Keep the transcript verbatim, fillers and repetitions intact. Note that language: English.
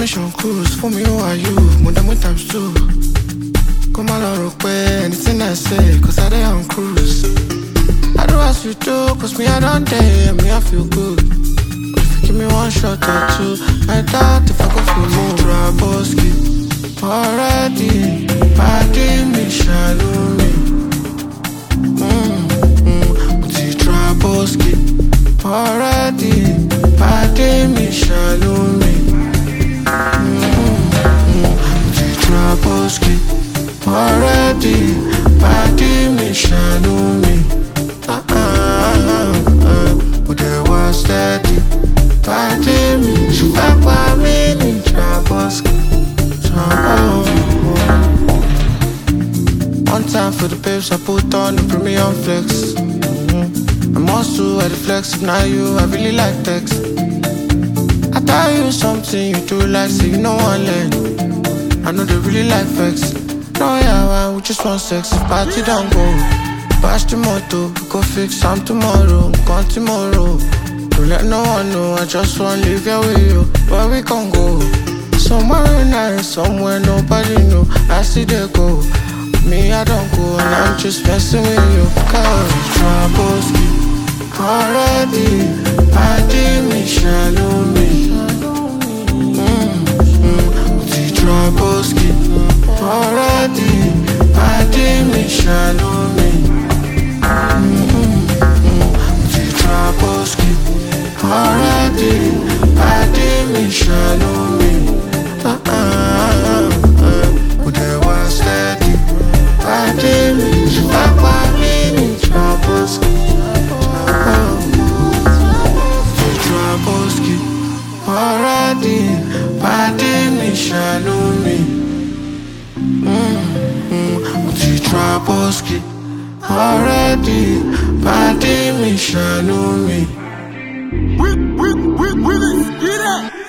mission cruise. For me, who are you? More than one times two. Come on, I'll pay anything I say, cause I dey on cruise. I do as you do, cause me, I don't dare, me, I feel good. But if you give me one shot or two, I doubt if I go feel more. Traboski, already, body me, shallow me. Mmm, Traboski, already, body me, shallow me. Mmm, Traboski, already, body me, shallow me. Uh uh uh uh, but there was steady, body me, she back by me, in Traboski. One time for the babes, I put on the premium flex. Mm-hmm. I'm also at the flex, if not you, I really like text. I tell you something you do like, so you know one leg. I know they really like flex. No, yeah, well, we just want sex, if party don't go. Bash the moto, go fix some tomorrow, gone tomorrow. Don't let no one know, I just want to live here with you. Where we can go? Somewhere nice, somewhere nobody know. I see they go. Me, I don't go, and I'm just messing with you. Cause Traboski, already, body me, shallow me. Mmm, Traboski, already, body me, shallow me. Mmm, Traboski, already, body me, shallow me. Uh uh uh uh, but there was steady. Body me, back by me, in Traboski. Traboski, already, body me, shallow me. Mmm, Traboski, already, body me, shallow me. We, we, we, we, let's get it.